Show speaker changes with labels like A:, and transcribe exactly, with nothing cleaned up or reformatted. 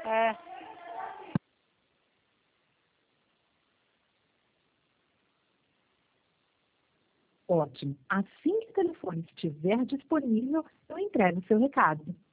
A: É.
B: Ótimo. Assim que o telefone estiver disponível, eu entrego o seu recado.